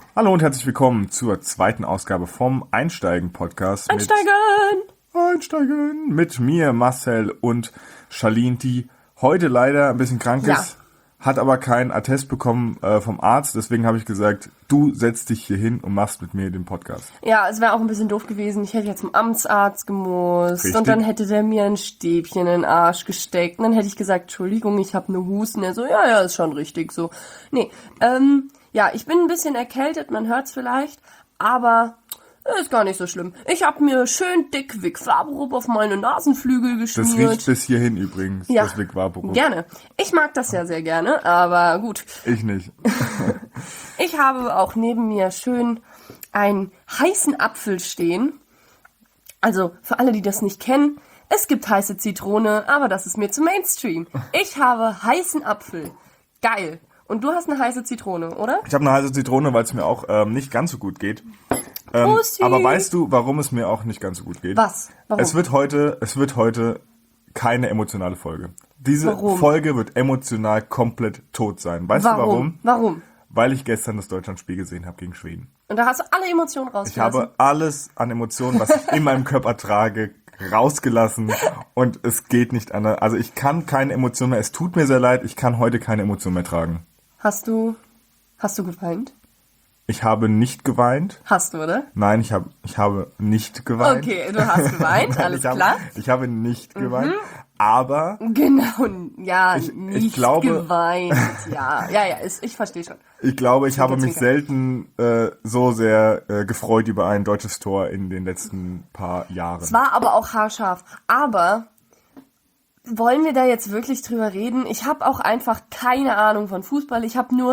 Hallo und herzlich willkommen zur zweiten Ausgabe vom Einsteigen-Podcast. Einsteigen! Mit mir, Marcel und Charlene, die heute leider ein bisschen krank ist, hat aber keinen Attest bekommen vom Arzt. Deswegen habe ich gesagt, du setzt dich hier hin und machst mit mir den Podcast. Ja, es wäre auch ein bisschen doof gewesen. Ich hätte ja zum Amtsarzt gemusst. Richtig. Und dann hätte der mir ein Stäbchen in den Arsch gesteckt. Und dann hätte ich gesagt, Entschuldigung, ich habe eine Husten. Er so, ja, ist schon richtig so. Nee, ja, ich bin ein bisschen erkältet, man hört's vielleicht, aber ist gar nicht so schlimm. Ich habe mir schön dick Vic Vaporub auf meine Nasenflügel geschmiert. Das riecht bis hierhin übrigens, ja, das Vic Vaporub. Gerne. Ich mag das ja sehr gerne, aber gut. Ich nicht. Ich habe auch neben mir schön einen heißen Apfel stehen. Also für alle, die das nicht kennen, es gibt heiße Zitrone, aber das ist mir zu Mainstream. Ich habe heißen Apfel. Geil. Und du hast eine heiße Zitrone, oder? Ich habe eine heiße Zitrone, weil es mir auch nicht ganz so gut geht. Aber weißt du, warum es mir auch nicht ganz so gut geht? Was? Warum? Es wird heute keine emotionale Folge. Diese Folge wird emotional komplett tot sein. Weißt du warum? Warum? Weil ich gestern das Deutschlandspiel gesehen habe gegen Schweden. Und da hast du alle Emotionen rausgelassen? Ich habe alles an Emotionen, was ich in meinem Körper trage, rausgelassen und es geht nicht anders. Also ich kann keine Emotionen mehr, es tut mir sehr leid, ich kann heute keine Emotionen mehr tragen. Hast du geweint? Ich habe nicht geweint. Hast du, oder? Nein, ich habe nicht geweint. Okay, du hast geweint, alles klar. Ich habe nicht geweint, aber... Genau, ja, ich glaube, geweint, ja, ich verstehe schon. Ich glaube, ich habe mich selten so sehr gefreut über ein deutsches Tor in den letzten paar Jahren. Es war aber auch haarscharf, aber... Wollen wir da jetzt wirklich drüber reden? Ich habe auch einfach keine Ahnung von Fußball.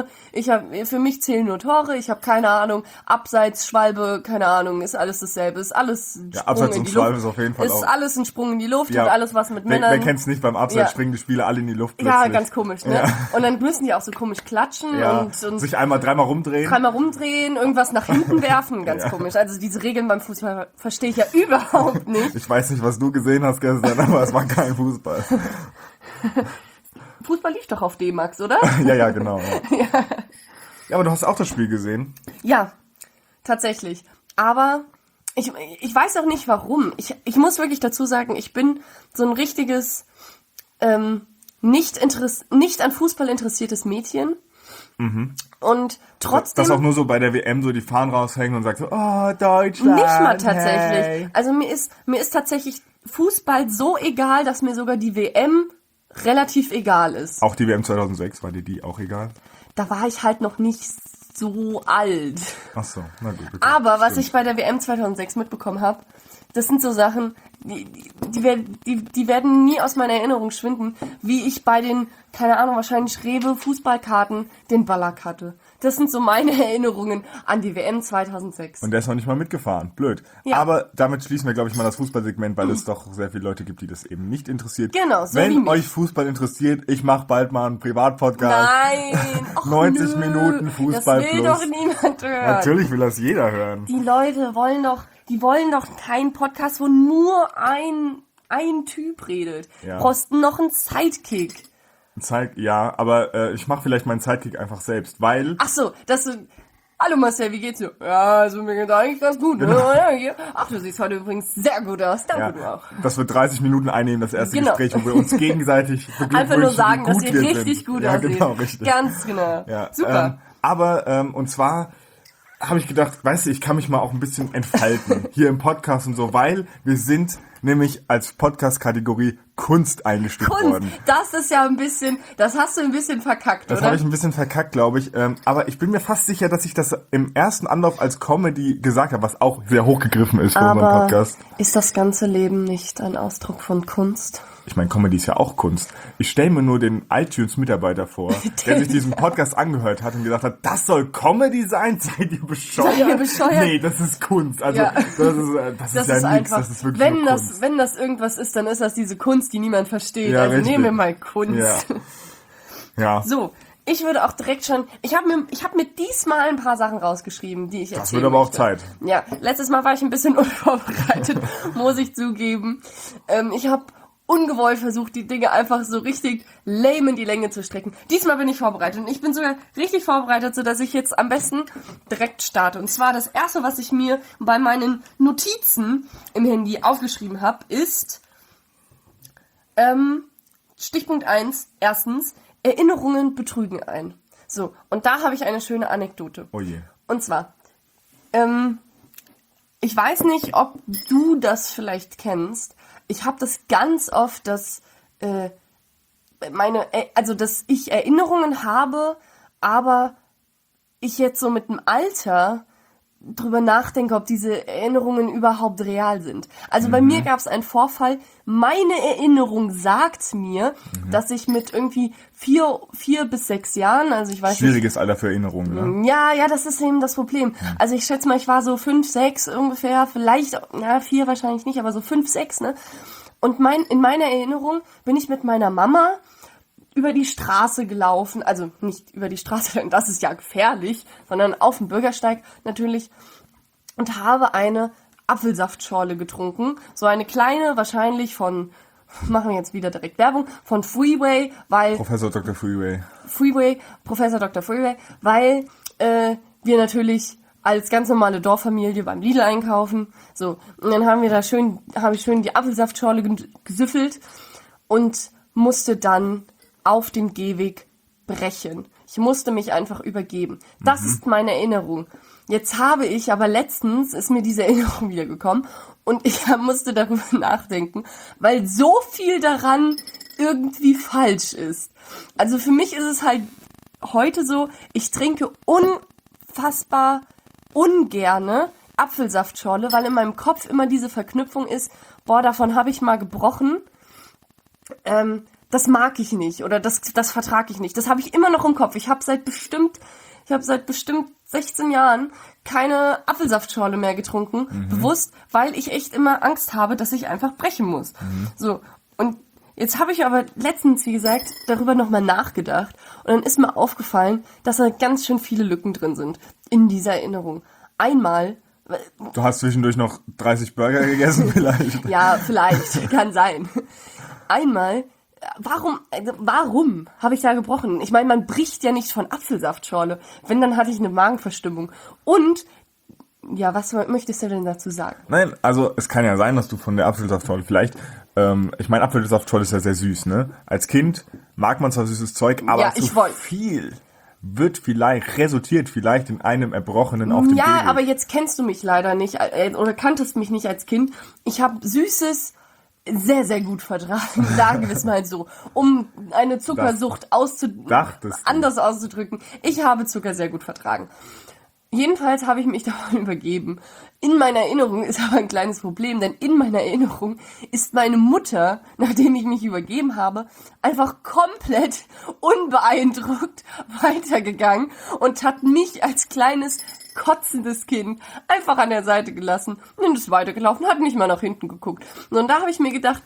Für mich zählen nur Tore. Ich habe keine Ahnung. Abseits, Schwalbe, keine Ahnung. Ist alles dasselbe. Ist alles ein Sprung Abseits in und die Schwalbe Luft. ist auf jeden Fall ist auch. Alles ein Sprung in die Luft. Ja. Hat alles was mit Männern. Wer kennt's nicht? Beim Abseits springen die Spieler alle in die Luft plötzlich. Ja, ganz komisch, ne? Ja. Und dann müssen die auch so komisch klatschen und sich dreimal rumdrehen. Irgendwas nach hinten werfen. Ganz komisch. Also diese Regeln beim Fußball verstehe ich ja überhaupt nicht. Ich weiß nicht, was du gesehen hast gestern, aber es war kein Fußball. Fußball lief doch auf D-Max, oder? Ja, genau. Ja, aber du hast auch das Spiel gesehen. Ja, tatsächlich. Aber ich weiß auch nicht warum. Ich muss wirklich dazu sagen, ich bin so ein richtiges nicht an Fußball interessiertes Mädchen. Mhm. Und trotzdem... Das auch nur so bei der WM so die Fahnen raushängen und sagt so, oh, Deutschland, nicht mal tatsächlich. Hey. Also mir ist tatsächlich Fußball so egal, dass mir sogar die WM relativ egal ist. Auch die WM 2006, war dir die auch egal? Da war ich halt noch nicht so alt. Ach so, na gut. Okay. Aber was ich bei der WM 2006 mitbekommen habe, das sind so Sachen, die werden nie aus meiner Erinnerung schwinden, wie ich bei den, keine Ahnung, wahrscheinlich Rewe Fußballkarten den Ballack hatte. Das sind so meine Erinnerungen an die WM 2006. Und der ist noch nicht mal mitgefahren. Blöd. Ja. Aber damit schließen wir, glaube ich, mal das Fußballsegment, weil es doch sehr viele Leute gibt, die das eben nicht interessiert. Genau, so wie Wenn mich. euch Fußball interessiert, ich mache bald mal einen Privatpodcast. Nein! Och, 90 Minuten Fußball das will plus. doch niemand hören. Natürlich will das jeder hören. Die Leute wollen doch keinen Podcast, wo nur ein Typ redet. Ja. Posten noch einen Sidekick. Ja, aber ich mache vielleicht meinen Sidekick einfach selbst, weil... Ach so, hallo Marcel, wie geht's dir? Ja, also mir geht's eigentlich ganz gut. Genau. Ne? Ach, du siehst heute übrigens sehr gut aus. Danke, du auch. Das wird 30 Minuten einnehmen, das erste Gespräch, wo wir uns gegenseitig beglückwünschen, einfach nur sagen, wie gut dass ihr wir richtig sind. gut ja, aussehen. Genau, richtig. Ganz genau. Ja, Super. Und zwar habe ich gedacht, weißt du, ich kann mich mal auch ein bisschen entfalten hier im Podcast und so, weil wir sind nämlich als Podcast-Kategorie Kunst eingestuft worden. Das ist ja ein bisschen, das hast du ein bisschen verkackt, Das oder? habe ich ein bisschen verkackt, glaube ich. Aber ich bin mir fast sicher, dass ich das im ersten Anlauf als Comedy gesagt habe, was auch sehr hochgegriffen ist für unseren Podcast. Ist das ganze Leben nicht ein Ausdruck von Kunst? Ich meine, Comedy ist ja auch Kunst. Ich stelle mir nur den iTunes-Mitarbeiter vor, der sich diesen Podcast angehört hat und gedacht hat, das soll Comedy sein? Seid ihr bescheuert? Nee, das ist Kunst. Also ja. das ist ja nichts, das ist wirklich nur Kunst. Wenn das irgendwas ist, dann ist das diese Kunst, die niemand versteht. Ja, also richtig. nehmen wir mal Kunst. Ja. So, ich würde auch direkt schon, ich hab mir diesmal ein paar Sachen rausgeschrieben, die ich erzählen Das wird aber auch möchte. Zeit. Ja, letztes Mal war ich ein bisschen unvorbereitet, muss ich zugeben. Ich habe ungewollt versucht, die Dinge einfach so richtig lame in die Länge zu strecken. Diesmal bin ich vorbereitet und ich bin sogar richtig vorbereitet, sodass ich jetzt am besten direkt starte. Und zwar das erste, was ich mir bei meinen Notizen im Handy aufgeschrieben habe, ist Stichpunkt 1, erstens, Erinnerungen betrügen ein. So, und da habe ich eine schöne Anekdote. Oh je. Und zwar, ich weiß nicht, ob du das vielleicht kennst. Ich habe das ganz oft, dass dass ich Erinnerungen habe, aber ich jetzt so mit dem Alter drüber nachdenke, ob diese Erinnerungen überhaupt real sind. Also bei mir gab es einen Vorfall. Meine Erinnerung sagt mir, dass ich mit irgendwie 4 bis 6 Jahren, also ich weiß Schwieriges Alter für Erinnerungen, ne? Ja, das ist eben das Problem. Also ich schätze mal, ich war so 5, 6 ungefähr, vielleicht, 4 wahrscheinlich nicht, aber so 5, 6, ne? Und in meiner Erinnerung bin ich mit meiner Mama über die Straße gelaufen, also nicht über die Straße, denn das ist ja gefährlich, sondern auf dem Bürgersteig natürlich, und habe eine Apfelsaftschorle getrunken. So eine kleine, wahrscheinlich von, machen wir jetzt wieder direkt Werbung, von Freeway, weil... Professor Dr. Freeway, Professor Dr. Freeway, weil wir natürlich als ganz normale Dorffamilie beim Lidl einkaufen. So, und dann habe ich schön die Apfelsaftschorle gesüffelt und musste dann auf dem Gehweg brechen. Ich musste mich einfach übergeben. Das ist meine Erinnerung. Jetzt habe ich, aber letztens ist mir diese Erinnerung wiedergekommen und ich musste darüber nachdenken, weil so viel daran irgendwie falsch ist. Also für mich ist es halt heute so, ich trinke unfassbar ungerne Apfelsaftschorle, weil in meinem Kopf immer diese Verknüpfung ist, davon habe ich mal gebrochen, das mag ich nicht oder das vertrage ich nicht. Das habe ich immer noch im Kopf. Ich habe seit bestimmt 16 Jahren keine Apfelsaftschorle mehr getrunken, bewusst, weil ich echt immer Angst habe, dass ich einfach brechen muss. So, und jetzt habe ich aber letztens, wie gesagt, darüber nochmal nachgedacht und dann ist mir aufgefallen, dass da ganz schön viele Lücken drin sind in dieser Erinnerung. Einmal... Du hast zwischendurch noch 30 Burger gegessen vielleicht? Ja, vielleicht, kann sein. Einmal... Warum habe ich da gebrochen? Ich meine, man bricht ja nicht von Apfelsaftschorle. Wenn, dann hatte ich eine Magenverstimmung. Und, ja, was möchtest du denn dazu sagen? Nein, also es kann ja sein, dass du von der Apfelsaftschorle vielleicht, ich meine, Apfelsaftschorle ist ja sehr süß, ne? Als Kind mag man zwar süßes Zeug, aber ja, zu viel resultiert vielleicht in einem Erbrochenen auf dem Gehweg. Ja, aber jetzt kennst du mich leider nicht, oder kanntest mich nicht als Kind. Ich habe Süßes sehr, sehr gut vertragen, sagen wir es mal so, um eine Zuckersucht anders auszudrücken. Ich habe Zucker sehr gut vertragen. Jedenfalls habe ich mich davon übergeben. In meiner Erinnerung ist aber ein kleines Problem, denn in meiner Erinnerung ist meine Mutter, nachdem ich mich übergeben habe, einfach komplett unbeeindruckt weitergegangen und hat mich als kleines kotzendes Kind einfach an der Seite gelassen und ist weitergelaufen, hat nicht mal nach hinten geguckt. Und da habe ich mir gedacht,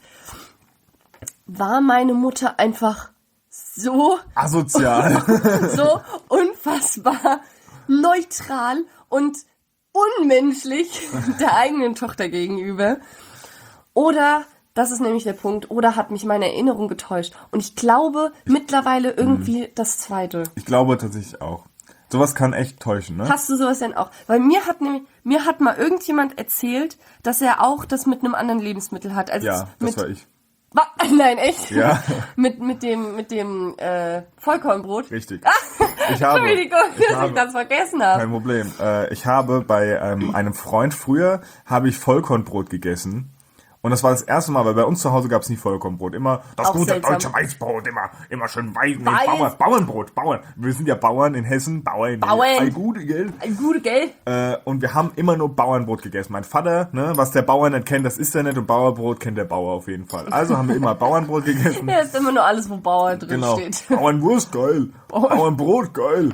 war meine Mutter einfach so asozial, so unfassbar neutral und unmenschlich der eigenen Tochter gegenüber? Oder, das ist nämlich der Punkt, oder hat mich meine Erinnerung getäuscht? Und ich glaube mittlerweile irgendwie das Zweite. Ich glaube tatsächlich auch. Sowas kann echt täuschen, ne? Hast du sowas denn auch? Weil mir hat mal irgendjemand erzählt, dass er auch das mit einem anderen Lebensmittel hat. Also ja, das war ich. Nein, echt? Ja. mit dem Vollkornbrot? Richtig. Entschuldigung, dass ich das vergessen habe. Kein Problem. Ich habe bei einem Freund früher Vollkornbrot gegessen. Und das war das erste Mal, weil bei uns zu Hause gab es nie Vollkornbrot. Immer das auch gute seltsam. Deutsche Weißbrot, immer schön weiß. Bauernbrot. Wir sind ja Bauern in Hessen. Bauern. Ein gute, gell? Und wir haben immer nur Bauernbrot gegessen. Mein Vater, ne, was der Bauer nicht kennt, das ist er nicht. Und Bauernbrot kennt der Bauer auf jeden Fall. Also haben wir immer Bauernbrot gegessen. Ja, ist immer nur alles, wo Bauer drin steht. Bauernwurst, geil. Bauernbrot, geil.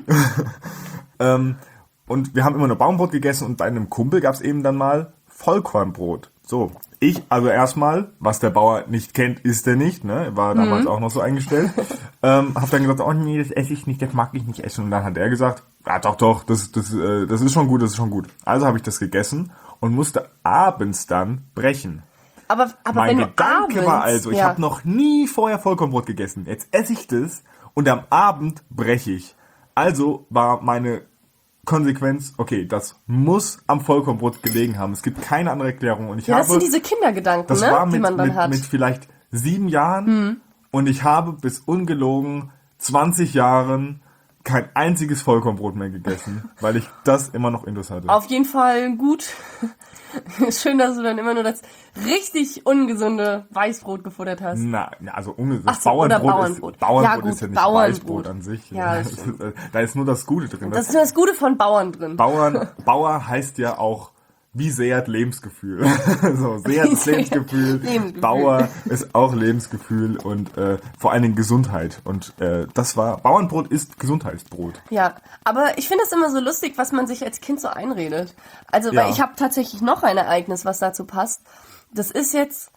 Und wir haben immer nur Bauernbrot gegessen. Und bei einem Kumpel gab es eben dann mal Vollkornbrot. So, ich, also erstmal, was der Bauer nicht kennt, isst er nicht, ne, war damals auch noch so eingestellt, hab dann gesagt, oh nee, das esse ich nicht, das mag ich nicht essen, und dann hat er gesagt, ja doch, das ist schon gut, Also habe ich das gegessen und musste abends dann brechen. Aber mein wenn du Gedanke war abends, also, ich habe noch nie vorher Vollkornbrot gegessen. Jetzt esse ich das und am Abend breche ich. Also war meine Konsequenz, okay, das muss am Vollkornbrot gelegen haben. Es gibt keine andere Erklärung. Und das sind diese Kindergedanken, das ne, war die man dann hat. mit vielleicht 7 Jahren und ich habe bis ungelogen 20 Jahren kein einziges Vollkornbrot mehr gegessen, weil ich das immer noch intus hatte. Auf jeden Fall gut. Schön, dass du dann immer nur das richtig ungesunde Weißbrot gefuttert hast. Also das Bauernbrot. Bauernbrot ist ja nicht Bauernbrot. Weißbrot an sich. Ja, da ist nur das Gute drin. Das ist nur das Gute von Bauern drin. Bauer heißt ja auch, wie sehrt Lebensgefühl. So, sehrt Lebensgefühl. Bauer ist auch Lebensgefühl und vor allen Dingen Gesundheit. Und Bauernbrot ist Gesundheitsbrot. Ja, aber ich finde das immer so lustig, was man sich als Kind so einredet. Also, weil ich habe tatsächlich noch ein Ereignis, was dazu passt. Das ist jetzt,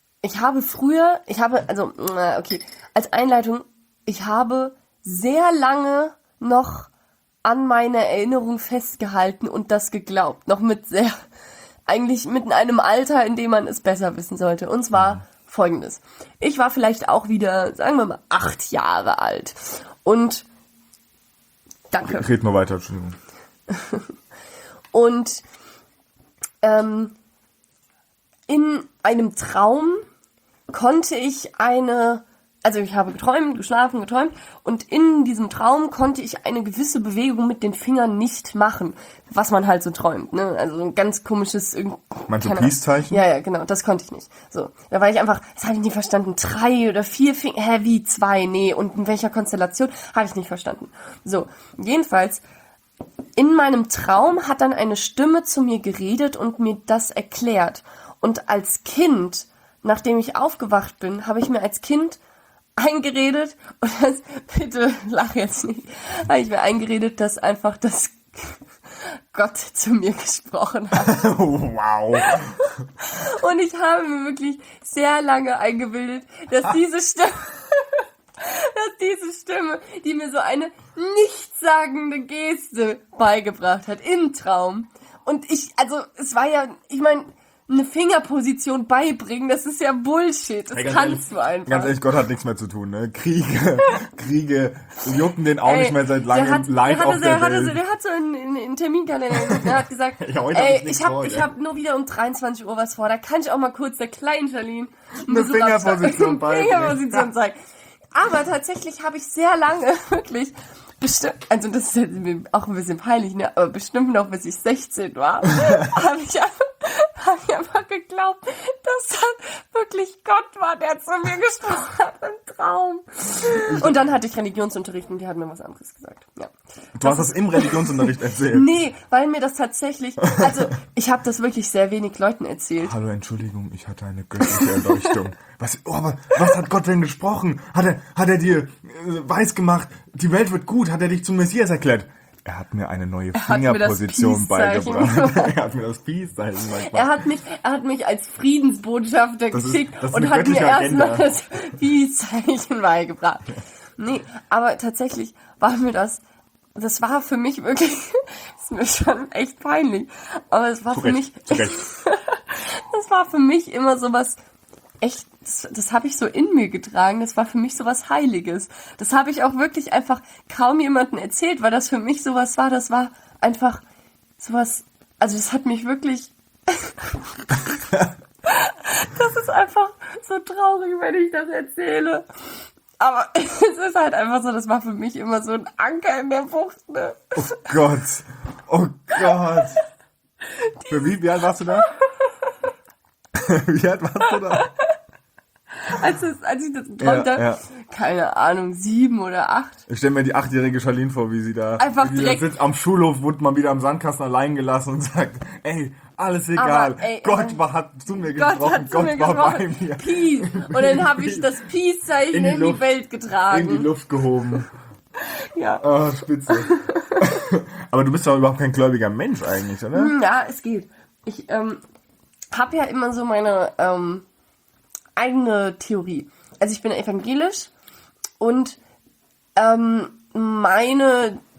als Einleitung, ich habe sehr lange noch an meiner Erinnerung festgehalten und das geglaubt. Noch eigentlich mit einem Alter, in dem man es besser wissen sollte. Und zwar Folgendes. Ich war vielleicht auch wieder, sagen wir mal, 8 Jahre alt. Und, danke. Red mal weiter, Entschuldigung. Und, in einem Traum konnte ich ich habe geschlafen, geträumt und in diesem Traum konnte ich eine gewisse Bewegung mit den Fingern nicht machen, was man halt so träumt, ne? Also ein ganz komisches... Meinst du Peace-Zeichen? Ja, genau, das konnte ich nicht. So, da war ich einfach, das habe ich nicht verstanden, 3 oder 4 Finger, wie 2, nee, und in welcher Konstellation, habe ich nicht verstanden. So, jedenfalls, in meinem Traum hat dann eine Stimme zu mir geredet und mir das erklärt. Und als Kind, nachdem ich aufgewacht bin, habe ich mir als Kind eingeredet, und bitte lach jetzt nicht, habe ich mir eingeredet, dass einfach das Gott zu mir gesprochen hat. Wow. Und ich habe mir wirklich sehr lange eingebildet, dass diese Stimme, die mir so eine nichtssagende Geste beigebracht hat im Traum. Und es war ja, ich meine, eine Fingerposition beibringen, das ist ja Bullshit. Das kannst du einfach. Ganz ehrlich, Gott hat nichts mehr zu tun, ne? Kriege jucken den auch nicht mehr seit langem live auf der Welt. Der hat so einen Terminkalender, der hat gesagt, ich hab nur wieder um 23 Uhr was vor, da kann ich auch mal kurz der kleinen Charlene eine Fingerposition zeigen. Aber tatsächlich habe ich sehr lange, wirklich, bestimmt, also das ist jetzt auch ein bisschen peinlich, ne? Aber bestimmt noch bis ich 16 war, habe ich einfach geglaubt, dass das wirklich Gott war, der zu mir gesprochen hat im Traum. Und dann hatte ich Religionsunterricht und die hat mir was anderes gesagt. Ja. Du hast das im Religionsunterricht erzählt? Nee, weil mir das tatsächlich, ich habe das wirklich sehr wenig Leuten erzählt. Hallo, Entschuldigung, ich hatte eine göttliche Erleuchtung. Aber was hat Gott denn gesprochen? Hat er dir weiß gemacht, die Welt wird gut? Hat er dich zum Messias erklärt? Er hat mir eine neue Fingerposition beigebracht. Er hat mir das Peace-Zeichen beigebracht. Er hat mich als Friedensbotschafter geschickt und hat mir erstmal das Peace-Zeichen beigebracht. Nee, aber tatsächlich war mir das war für mich wirklich, ist mir schon echt peinlich, aber es war für mich, das war für mich immer sowas, echt, das habe ich so in mir getragen, das war für mich sowas Heiliges. Das habe ich auch wirklich einfach kaum jemandem erzählt, weil das für mich sowas war, das war einfach sowas, also das hat mich wirklich, das ist einfach so traurig, wenn ich das erzähle. Aber es ist halt einfach so, das war für mich immer so ein Anker in der Bucht, ne? Oh Gott. Wie alt warst du da? Wie alt warst du da? Als ich das geträumt habe, keine Ahnung, 7 oder 8. Ich stelle mir die 8-jährige Charlene vor, wie sie da direkt sitzt am Schulhof, wurde mal wieder am Sandkasten allein gelassen und sagt, ey, alles egal, Gott hat zu mir gesprochen, Gott war bei mir. Peace. Und dann habe ich das Peace-Zeichen in die Welt getragen. In die Luft gehoben. Ja. Oh, spitze. Aber du bist doch überhaupt kein gläubiger Mensch eigentlich, oder? Ja, es geht. Ich habe ja immer so meine eigene Theorie. Also ich bin evangelisch und meine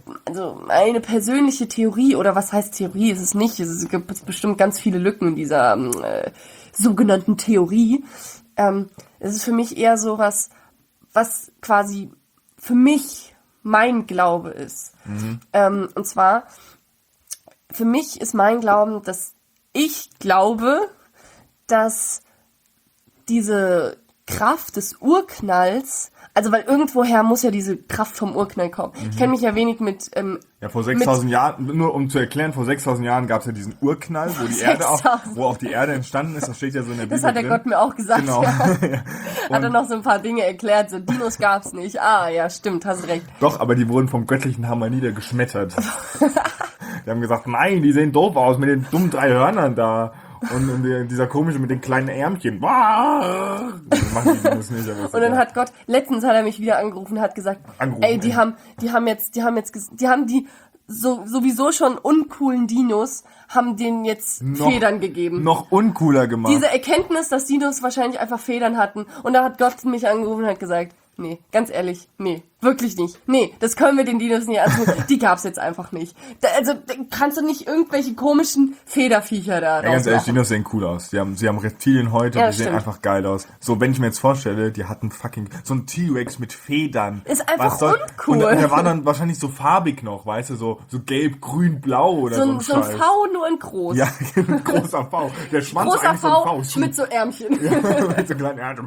also eine persönliche Theorie, oder was heißt Theorie, ist es nicht, es gibt bestimmt ganz viele Lücken in dieser sogenannten Theorie. Es ist für mich eher so was quasi für mich mein Glaube ist. Und zwar, für mich ist mein Glauben, dass ich glaube, dass diese Kraft des Urknalls, also weil irgendwoher muss ja diese Kraft vom Urknall kommen. Ich kenne mich ja wenig mit... vor 6.000 Jahren, nur um zu erklären, vor 6.000 Jahren gab es ja diesen Urknall, wo auch die Erde entstanden ist, das steht ja so in der Bibel. Das hat der Gott mir auch gesagt, genau. Ja. Hat er noch so ein paar Dinge erklärt, so Dinos gab's nicht. Ah, ja, stimmt, hast recht. Doch, aber die wurden vom göttlichen Hammer niedergeschmettert. Die haben gesagt, nein, die sehen doof aus mit den dummen 3 Hörnern da. Und dieser komische mit den kleinen Ärmchen. Machen die das nicht, aber und dann hat Gott, letztens hat er mich wieder angerufen und hat gesagt, die haben die sowieso schon uncoolen Dinos, haben denen jetzt Federn gegeben. Noch uncooler gemacht. Diese Erkenntnis, dass Dinos wahrscheinlich einfach Federn hatten. Und da hat Gott mich angerufen und hat gesagt, nee, ganz ehrlich, nee, wirklich nicht. Nee, das können wir den Dinos nicht antun. Die gab's jetzt einfach nicht. Also kannst du nicht irgendwelche komischen Federviecher da ja, ganz ehrlich, Dinos sehen cool aus. Sie haben Reptilien heute, ja, die sehen einfach geil aus. So, wenn ich mir jetzt vorstelle, die hatten so ein T-Rex mit Federn. Ist einfach uncool. Und der war dann wahrscheinlich so farbig noch, weißt du, so gelb, grün, blau oder so. So ein V, nur in groß. Ja, ein großer V. Der Schwanz großer eigentlich V so ein V. mit so Ärmchen. Ja, mit so kleinen Ärmchen.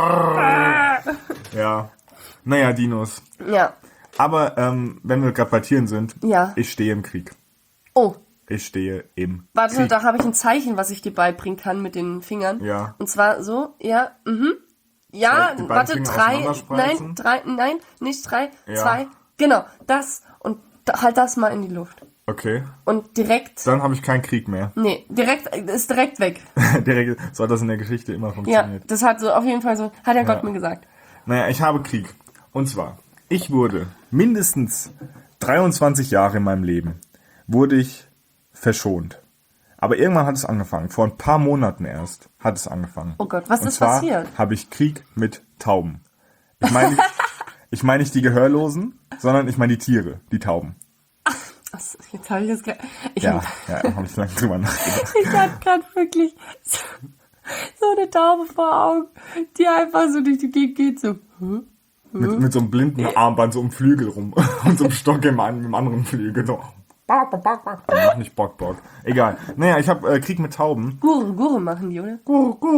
Ja. Naja, Dinos. Ja. Aber wenn wir gerade bei Tieren sind, ja. Ich stehe im Krieg. Oh. Ich stehe im Warte, Krieg. da habe ich ein Zeichen, was ich dir beibringen kann mit den Fingern. Ja. Und zwar so, ja, Ja, warte, 3, nein, nicht 3, 2, genau, das und halt das mal in die Luft. Okay. Und direkt... Dann habe ich keinen Krieg mehr. Nee, ist direkt weg. So hat das in der Geschichte immer funktioniert. Ja, das hat so auf jeden Fall so, hat der Gott mir gesagt. Naja, ich habe Krieg. Und zwar, ich wurde mindestens 23 Jahre in meinem Leben, wurde ich verschont. Aber irgendwann hat es angefangen. Vor ein paar Monaten erst hat es angefangen. Oh Gott, was ist passiert? Habe ich Krieg mit Tauben. Ich meine nicht die Gehörlosen, sondern ich meine die Tiere, die Tauben. Jetzt habe ich das gerade... Ja, habe ich lange drüber nachgedacht. Ich habe gerade wirklich so eine Taube vor Augen, die einfach so durch die Gegend geht, so... Mit so einem blinden Armband so um Flügel rum und so einem Stock im anderen Flügel, so... Mach nicht Bock. Egal. Naja, ich habe Krieg mit Tauben. Gurren machen die, oder?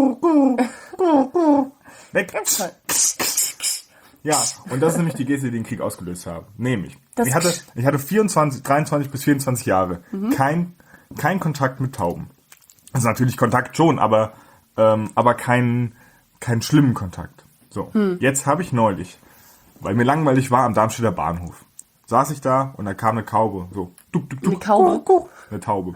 Weg. Ja, und das ist nämlich die Geste, die den Krieg ausgelöst haben. Nämlich, ich hatte 23 bis 24 Jahre kein Kontakt mit Tauben. Also natürlich Kontakt schon, aber keinen schlimmen Kontakt. So, Jetzt habe ich neulich, weil mir langweilig war am Darmstädter Bahnhof, saß ich da und da kam eine Taube, so eine Taube? Eine Taube.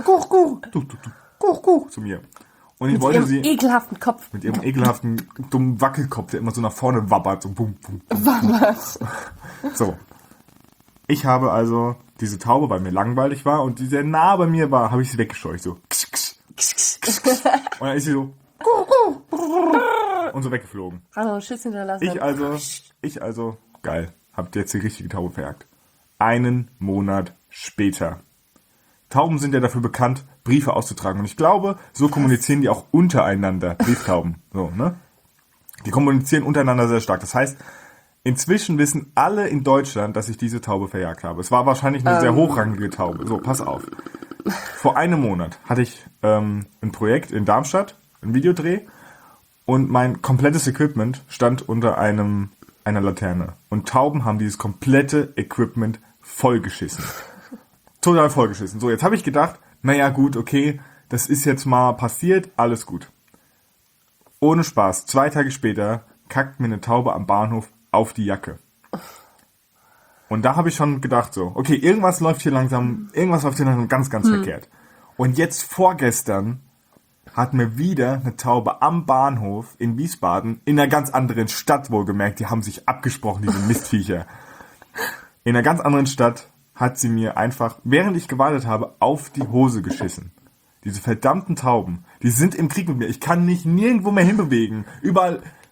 Zu mir. Und ich wollte sie... Mit ihrem ekelhaften Kopf. Mit ihrem ekelhaften, dummen Wackelkopf, der immer so nach vorne wabbert. So bum, bum, bum. Was? So. Ich habe also diese Taube, weil mir langweilig war und die sehr nah bei mir war, habe ich sie weggescheucht. So. Und dann ist sie so... Und so weggeflogen. Hallo, Schiss hinterlassen. Ich also, geil, habt jetzt die richtige Taube verjagt. 1 Monat später. Tauben sind ja dafür bekannt, Briefe auszutragen. Und ich glaube, so kommunizieren die auch untereinander, Brieftauben. So, ne? Die kommunizieren untereinander sehr stark. Das heißt, inzwischen wissen alle in Deutschland, dass ich diese Taube verjagt habe. Es war wahrscheinlich eine sehr hochrangige Taube. So, pass auf. Vor 1 Monat hatte ich ein Projekt in Darmstadt, ein Videodreh. Und mein komplettes Equipment stand unter einer Laterne. Und Tauben haben dieses komplette Equipment vollgeschissen. Total vollgeschissen. So, jetzt habe ich gedacht, naja gut, okay, das ist jetzt mal passiert, alles gut. Ohne Spaß, 2 Tage später kackt mir eine Taube am Bahnhof auf die Jacke. Und da habe ich schon gedacht so, okay, irgendwas läuft hier langsam ganz, ganz verkehrt. Und jetzt vorgestern hat mir wieder eine Taube am Bahnhof in Wiesbaden, in einer ganz anderen Stadt wohlgemerkt, die haben sich abgesprochen, diese Mistviecher. In einer ganz anderen Stadt hat sie mir einfach, während ich gewartet habe, auf die Hose geschissen. Diese verdammten Tauben, die sind im Krieg mit mir. Ich kann mich nirgendwo mehr hinbewegen. Überall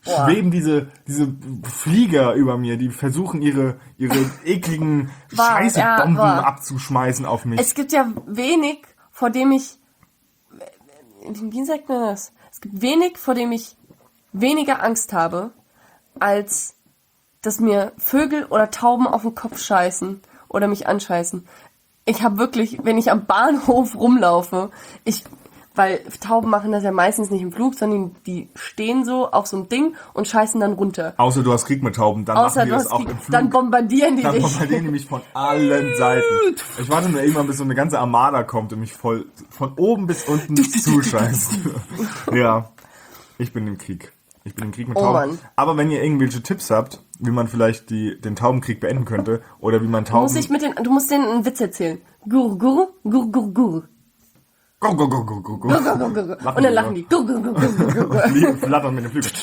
schweben diese Flieger über mir, die versuchen ihre ekligen Scheiße-Bomben abzuschmeißen auf mich. Es gibt ja wenig, vor dem ich, wie sagt man das? Es gibt wenig, vor dem ich weniger Angst habe, als dass mir Vögel oder Tauben auf den Kopf scheißen oder mich anscheißen. Ich habe wirklich, wenn ich am Bahnhof rumlaufe, weil Tauben machen das ja meistens nicht im Flug, sondern die stehen so auf so einem Ding und scheißen dann runter. Außer du hast Krieg mit Tauben, dann machen die das auch im Flug. Dann bombardieren die dich. Dann bombardieren die mich von allen Seiten. Ich warte nur irgendwann, bis so eine ganze Armada kommt und mich voll von oben bis unten zuscheißt. Ja, ich bin im Krieg. Ich bin im Krieg mit Tauben. Mann. Aber wenn ihr irgendwelche Tipps habt, wie man vielleicht den Taubenkrieg beenden könnte, oder wie man Tauben... Du musst denen einen Witz erzählen. Gur, gur, gur, gur, gur. Gur, gur, gur, gur, gur, gur. Gur, gur, gur, gur. Und dann lachen die. Gur, gur, gur, gur, gur, gur. Flattern mit den Flügeln.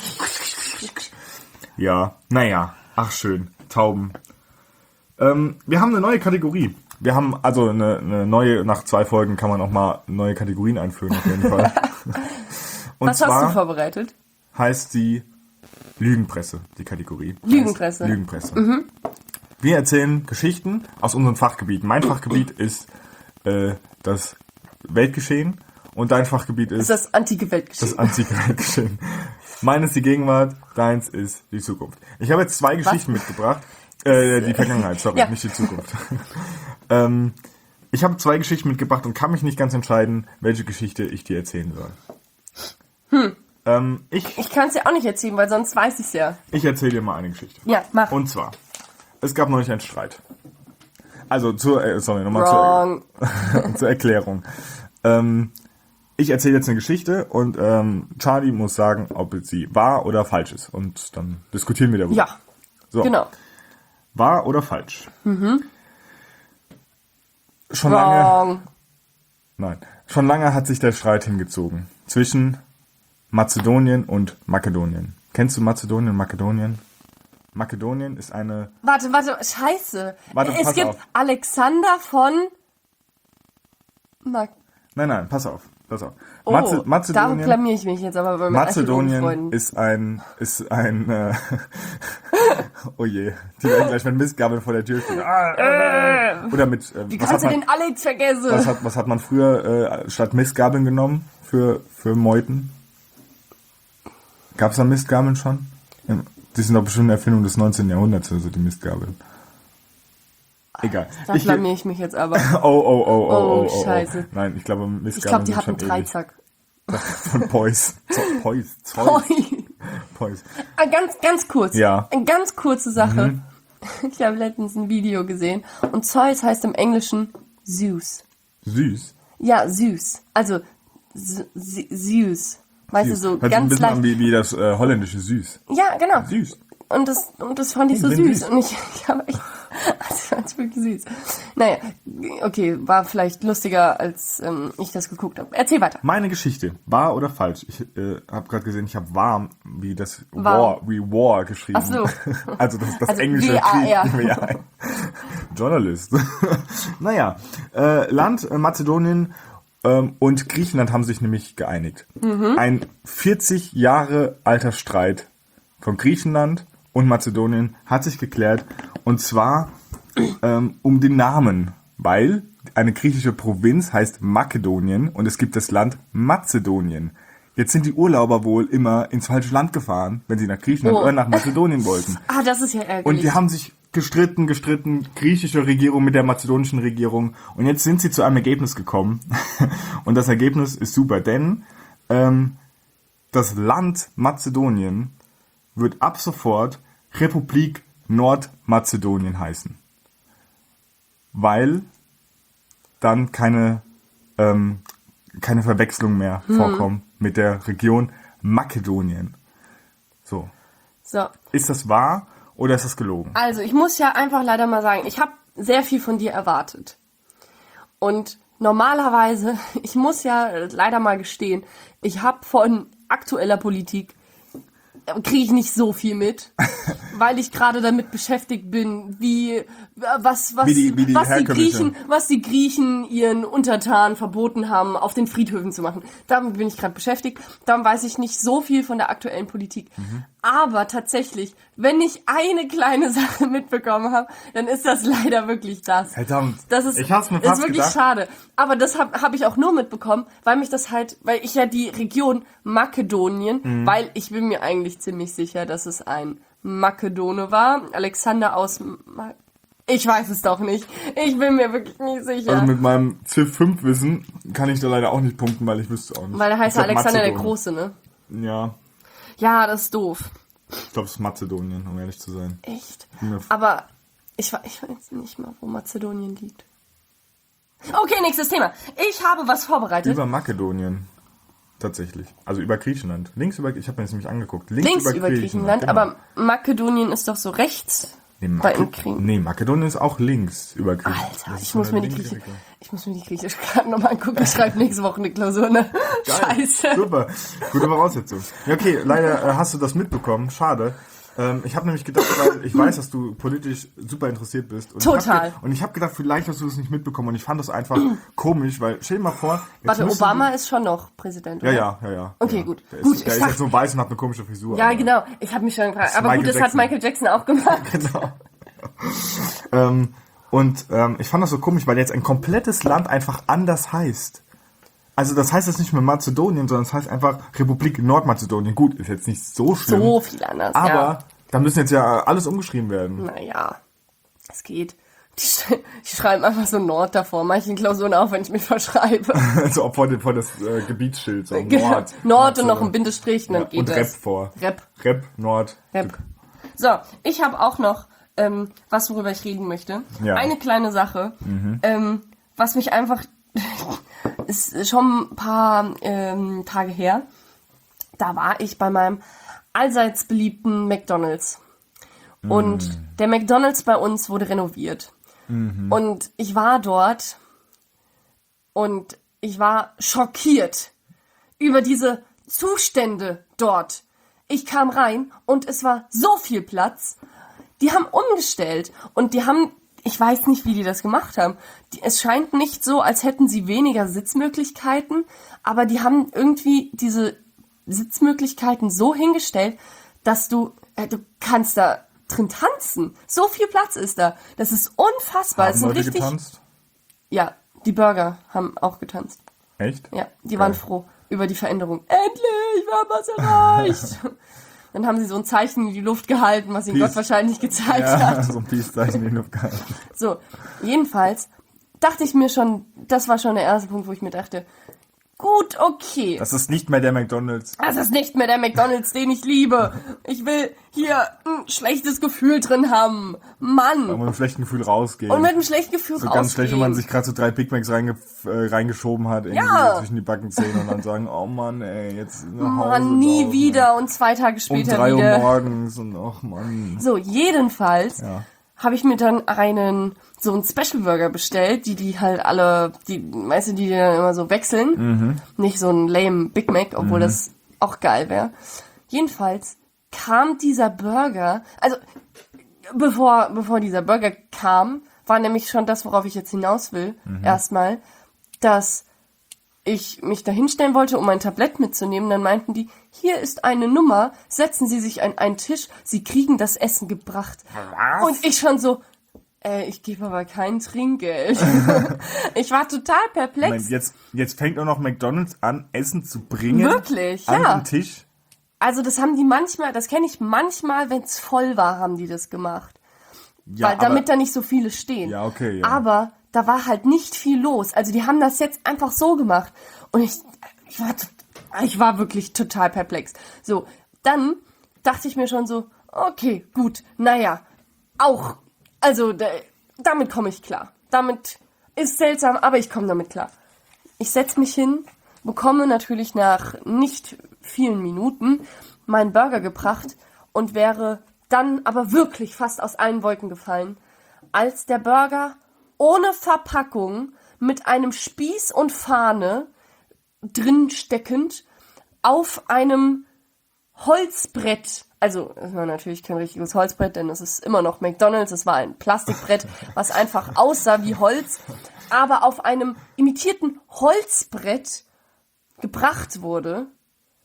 Ja, naja. Ach, schön. Tauben. Wir haben eine neue Kategorie. Wir haben also eine neue, nach 2 Folgen kann man auch mal neue Kategorien einführen, auf jeden Fall. Und was hast du vorbereitet? Heißt die Lügenpresse, die Kategorie. Lügenpresse. Lügenpresse. Mhm. Wir erzählen Geschichten aus unseren Fachgebieten. Mein Fachgebiet ist das Weltgeschehen und dein Fachgebiet ist das antike Weltgeschehen. Das antike Weltgeschehen. Meines die Gegenwart, deins ist die Zukunft. Ich habe jetzt 2 Geschichten mitgebracht. Die Vergangenheit, sorry, ja. Nicht die Zukunft. Ich habe 2 Geschichten mitgebracht und kann mich nicht ganz entscheiden, welche Geschichte ich dir erzählen soll. Ich kann es dir auch nicht erzählen, weil sonst weiß ich es ja. Ich erzähle dir mal eine Geschichte. Ja, mach. Und zwar, es gab neulich einen Streit. Also zur Erklärung. Ich erzähle jetzt eine Geschichte und Charlie muss sagen, ob sie wahr oder falsch ist. Und dann diskutieren wir darüber. Ja, so. Genau. Wahr oder falsch? Mhm. Schon lange hat sich der Streit hingezogen zwischen Mazedonien und Makedonien. Kennst du Mazedonien und Makedonien? Makedonien ist eine... Warte, scheiße. Es gibt auf. Alexander von... Nein, pass auf. Oh, Mazedonien, da blamier ich mich jetzt aber bei meinen Mazedonien ist ein oh je, die werden gleich mit Mistgabeln vor der Tür stehen. Oder mit... Wie kannst du den Alex vergessen? Was hat man früher statt Mistgabeln genommen für Meuten? Gab es da Mistgabeln schon? Die sind doch bestimmt eine Erfindung des 19. Jahrhunderts, also die Mistgabeln. Egal. Da blamier ich mich jetzt aber. Oh, scheiße. Nein, ich glaube Mistgabeln. Ich glaube, die hatten Dreizack. Von Pois. Ganz kurz. Ja. Eine ganz kurze Sache. Mhm. Ich habe letztens ein Video gesehen. Und Zeus heißt im Englischen Zeus. Süß? Ja, süß. Also süß. Weißt du, so hört ganz sich ein bisschen an wie das holländische Süß. Ja, genau. Süß. Und das fand ich so süß. Und ich habe echt... Also, ich fand es wirklich süß. Naja, okay, war vielleicht lustiger, als ich das geguckt habe. Erzähl weiter. Meine Geschichte, wahr oder falsch? Ich habe gerade gesehen, ich habe warm, wie das War geschrieben. Ach so. Also das englische W-A-R. Journalist. Naja, Land Mazedonien und Griechenland haben sich nämlich geeinigt. Mhm. Ein 40 Jahre alter Streit von Griechenland und Mazedonien hat sich geklärt, und zwar um den Namen, weil eine griechische Provinz heißt Makedonien und es gibt das Land Mazedonien. Jetzt sind die Urlauber wohl immer ins falsche Land gefahren, wenn sie nach Griechenland oder nach Mazedonien wollten. Ah, das ist ja ärgerlich. Und die haben sich gestritten, griechische Regierung mit der mazedonischen Regierung, und jetzt sind sie zu einem Ergebnis gekommen. Und das Ergebnis ist super, denn das Land Mazedonien wird ab sofort Republik Nordmazedonien heißen. Weil dann keine Verwechslung mehr vorkommt mit der Region Makedonien. So. Ist das wahr oder ist das gelogen? Also, ich muss ja einfach leider mal sagen, ich habe sehr viel von dir erwartet. Und normalerweise, ich muss ja leider mal gestehen, ich habe von aktueller Politik kriege ich nicht so viel mit, weil ich gerade damit beschäftigt bin, was die Griechen ihren Untertanen verboten haben, auf den Friedhöfen zu machen. Damit bin ich gerade beschäftigt. Darum weiß ich nicht so viel von der aktuellen Politik. Mhm. Aber tatsächlich, wenn ich eine kleine Sache mitbekommen habe, dann ist das leider wirklich das. Verdammt. Das ist, Ich hab's mir fast ist wirklich gedacht. schade. Aber das hab ich auch nur mitbekommen, weil ich ja die Region Makedonien, weil ich bin mir eigentlich ziemlich sicher, dass es ein Makedone war. Alexander aus ich weiß es doch nicht. Ich bin mir wirklich nicht sicher. Also mit meinem Civ 5 Wissen kann ich da leider auch nicht punkten, weil ich wüsste auch nicht. Weil der heißt Ich glaub, Alexander der Mazedonien. Große, ne? Ja, Ja, das ist doof. ich glaube, es ist Mazedonien, um ehrlich zu sein. Echt? Ja. Aber ich weiß nicht mal, wo Mazedonien liegt. Okay, nächstes Thema. Ich habe was vorbereitet. Über Makedonien. Tatsächlich. Also über Griechenland. Ich habe mir das nämlich angeguckt. Links über Griechenland, genau. aber Makedonien ist doch so rechts. Makedonien ist auch links über Griechenland. Alter, Das ich ist muss so eine mir die linke Grieche, Ecke. ich muss mir die griechische Karte nochmal angucken. Ich schreibe nächste Woche eine Klausur, ne? Geil. Scheiße. Super, gute Voraussetzung. Ja, okay, leider hast du das mitbekommen. Schade. Ich habe nämlich gedacht, weil ich weiß, dass du politisch super interessiert bist. Und Total. Ich habe gedacht, vielleicht hast du das nicht mitbekommen. Und ich fand das einfach komisch, weil stell dir mal vor... jetzt Warte, müssten Obama ist schon noch Präsident, oder? Ja. Okay, ja. gut. Der Gut, ist ich jetzt so weiß und hat eine komische Frisur. Ja, aber- genau. Ich habe mich schon gefragt. Aber Michael gut, das hat Jackson. Michael Jackson auch gemacht. Genau. Ich fand das so komisch, weil jetzt ein komplettes Land einfach anders heißt. Also das heißt jetzt nicht mehr Mazedonien, sondern es heißt einfach Republik Nordmazedonien. Gut, ist jetzt nicht so schlimm. So viel anders, aber ja. da müssen jetzt ja alles umgeschrieben werden. Naja, es geht. Die schreiben einfach so Nord davor. Manchen Klausuren auch, wenn ich mich verschreibe. Also ob vor das Gebietsschild, so Nord. Nord und noch ein Bindestrich, dann Ja, geht und das. Rep vor. Rep. Nord. Rep. So, ich habe auch noch was, worüber ich reden möchte. Ja. Eine kleine Sache, was mich einfach, ist schon ein paar Tage her, da war ich bei meinem allseits beliebten McDonald's. Und der McDonald's bei uns wurde renoviert. Und ich war dort und ich war schockiert über diese Zustände dort. Ich kam rein und es war so viel Platz. Die haben umgestellt und ich weiß nicht, wie die das gemacht haben. Es scheint nicht so, als hätten sie weniger Sitzmöglichkeiten, aber die haben irgendwie diese Sitzmöglichkeiten so hingestellt, dass du kannst da drin tanzen. So viel Platz ist da. Das ist unfassbar. Haben Es sind Leute richtig. getanzt? Ja, die Burger haben auch getanzt. Echt? Ja, die waren froh über die Veränderung. Endlich, wir haben was erreicht. Dann haben sie so ein Zeichen in die Luft gehalten, was ihnen Peace. Gott wahrscheinlich gezeigt Ja, hat. so ein Peace-Zeichen in die Luft gehalten. So, jedenfalls dachte ich mir schon, das war schon der erste Punkt, wo ich mir dachte, gut, okay. Das ist nicht mehr der McDonald's. Das ist nicht mehr der McDonald's, den ich liebe. Ich will hier ein schlechtes Gefühl drin haben. Mann. Und mit einem schlechten Gefühl rausgehen. Und mit einem schlechten Gefühl so rausgehen. ganz schlecht, wenn man sich gerade so 3 Big Macs reingeschoben hat, irgendwie Ja. zwischen die Backenzähne und dann sagen, oh Mann, ey, jetzt nach Hause. Mann, nie laufen. wieder und 2 Tage Um später 3 Uhr wieder. morgens und ach Mann. So, jedenfalls Ja. habe ich mir dann so einen Special Burger bestellt, die halt alle, weißt du, die dann immer so wechseln. Nicht so ein lame Big Mac, obwohl das auch geil wäre. Jedenfalls kam dieser Burger, also bevor dieser Burger kam, war nämlich schon das, worauf ich jetzt hinaus will, erstmal, dass ich mich da hinstellen wollte, um ein Tablett mitzunehmen. Dann meinten die, hier ist eine Nummer, setzen Sie sich an einen Tisch, Sie kriegen das Essen gebracht. Was? Und ich schon so, ich gebe aber kein Trinkgeld. Ich war total perplex. Jetzt fängt auch noch McDonald's an, Essen zu bringen. Wirklich, an ja. den Tisch. Also das kenne ich manchmal, wenn es voll war, haben die das gemacht. Ja, Weil, damit da nicht so viele stehen. Ja, okay, ja. Aber da war halt nicht viel los. Also die haben das jetzt einfach so gemacht. Und ich war wirklich total perplex. So, dann dachte ich mir schon so, okay, gut, naja, auch, also damit komme ich klar. Damit ist seltsam, aber ich komme damit klar. Ich setze mich hin, bekomme natürlich nach nicht vielen Minuten meinen Burger gebracht und wäre dann aber wirklich fast aus allen Wolken gefallen, als der Burger ohne Verpackung mit einem Spieß und Fahne drin steckend auf einem Holzbrett, also es war natürlich kein richtiges Holzbrett, denn es ist immer noch McDonald's, es war ein Plastikbrett, was einfach aussah wie Holz, aber auf einem imitierten Holzbrett gebracht wurde.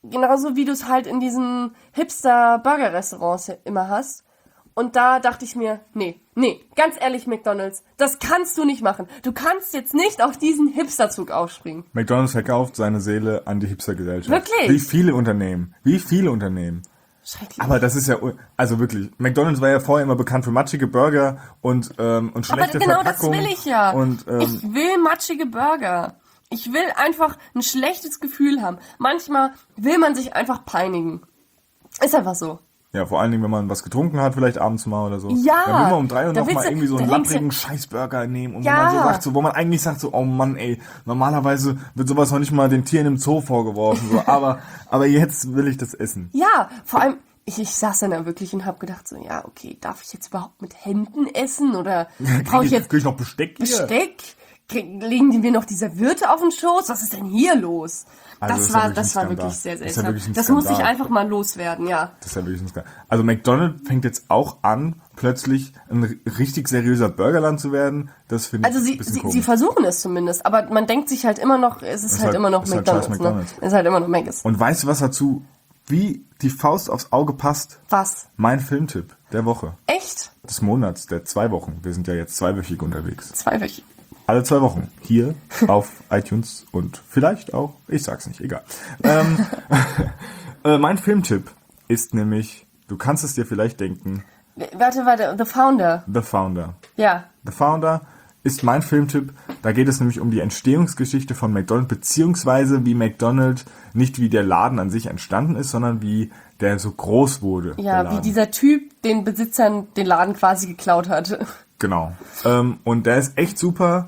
genauso wie du es halt in diesen Hipster-Burger-Restaurants immer hast. Und da dachte ich mir, nee, ganz ehrlich, McDonald's, das kannst du nicht machen. Du kannst jetzt nicht auf diesen Hipsterzug aufspringen. McDonald's verkauft seine Seele an die Hipstergesellschaft. Wirklich? Wie viele Unternehmen. Schrecklich. Aber das ist ja, also wirklich, McDonald's war ja vorher immer bekannt für matschige Burger und schlechte Aber genau Verpackung. das will ich ja. Und, ich will matschige Burger. Ich will einfach ein schlechtes Gefühl haben. Manchmal will man sich einfach peinigen. Ist einfach so. ja, vor allen Dingen, wenn man was getrunken hat, vielleicht abends mal oder so. Ja. Dann will man um 3 Uhr Da noch mal willst du- irgendwie so einen da denkst du- lapprigen Scheißburger nehmen. Und Ja. wo man so sagt, so, wo man eigentlich sagt, so, oh Mann, ey, normalerweise wird sowas noch nicht mal den Tieren im Zoo vorgeworfen, so, aber jetzt will ich das essen. Ja, vor allem, ich saß dann da wirklich und hab gedacht so, ja, okay, darf ich jetzt überhaupt mit Händen essen oder brauche ich jetzt Krieg ich noch Besteck hier? Besteck? Legen die mir noch die Serviette auf den Schoß? Was ist denn hier los? Also, das ist ja war wirklich ein wirklich Skandal. sehr Das ist ja seltsam. wirklich ein Das muss ich Skandal. einfach mal loswerden, ja. Das ist ja wirklich ein Skandal. Also McDonald's fängt jetzt auch an, plötzlich ein richtig seriöser Burgerland zu werden. Das finde ich Also ein bisschen sie komisch. versuchen es zumindest, aber man denkt sich halt immer noch, es ist halt immer noch ist halt McDonald's, scheiß McDonald's. ne? Es ist halt immer noch Mc's. Und weißt du, was dazu wie die Faust aufs Auge passt? Was? Mein Filmtipp der Woche, Echt? des Monats, der 2 Wochen. Wir sind ja jetzt zweiwöchig unterwegs. 2 Wöchchen. Alle 2 Wochen. Hier auf iTunes und vielleicht auch, ich sag's nicht, egal. Mein Filmtipp ist nämlich, du kannst es dir vielleicht denken, Warte, The Founder. The Founder. Ja. The Founder ist mein Filmtipp. Da geht es nämlich um die Entstehungsgeschichte von McDonald's, beziehungsweise wie McDonald's nicht wie der Laden an sich entstanden ist, sondern wie der so groß wurde. der Ja, Laden. wie dieser Typ den Besitzern den Laden quasi geklaut hat. Genau. Und der ist echt super.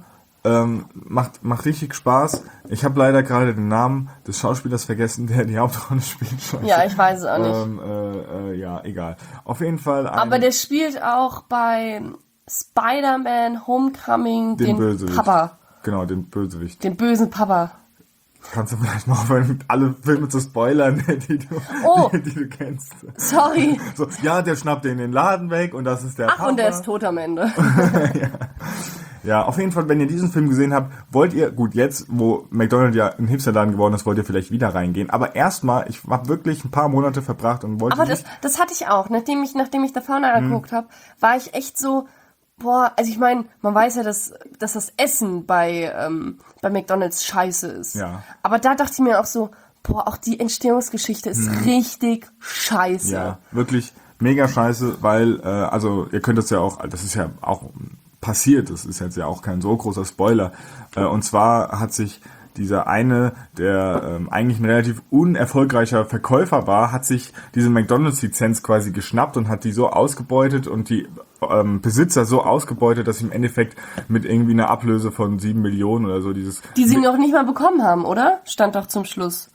Macht richtig Spaß. Ich habe leider gerade den Namen des Schauspielers vergessen, der die Hauptrolle spielt. Scheiße. Ja, ich weiß es auch nicht. Ja, egal. Auf jeden Fall Aber der spielt auch bei Spider-Man Homecoming den Bösewicht. Papa. Genau, den Bösewicht. Den bösen Papa. Kannst du vielleicht mal aufhören, alle Filme zu spoilern, die du kennst. Sorry. So, ja, der schnappt den Laden weg und das ist der Ach, Papa. und der ist tot am Ende. Ja, auf jeden Fall, wenn ihr diesen Film gesehen habt, wollt ihr, gut, jetzt, wo McDonald's ja ein Hipsterladen geworden ist, wollt ihr vielleicht wieder reingehen. Aber erstmal, ich habe wirklich ein paar Monate verbracht und wollte Aber nicht... das hatte ich auch. Nachdem ich The Founder angeguckt habe, war ich echt so, boah, also ich meine, man weiß ja, dass das Essen bei McDonald's scheiße ist. Ja. Aber da dachte ich mir auch so, boah, auch die Entstehungsgeschichte ist richtig scheiße. Ja, wirklich mega scheiße, weil, also ihr könnt das ja auch, das ist ja auch passiert, das ist jetzt ja auch kein so großer Spoiler. Und zwar hat sich dieser eine, der eigentlich ein relativ unerfolgreicher Verkäufer war, hat sich diese McDonald's-Lizenz quasi geschnappt und hat die so ausgebeutet und die Besitzer so ausgebeutet, dass sie im Endeffekt mit irgendwie einer Ablöse von 7 Millionen oder so dieses... Die sie noch nicht mal bekommen haben, oder? Stand doch zum Schluss.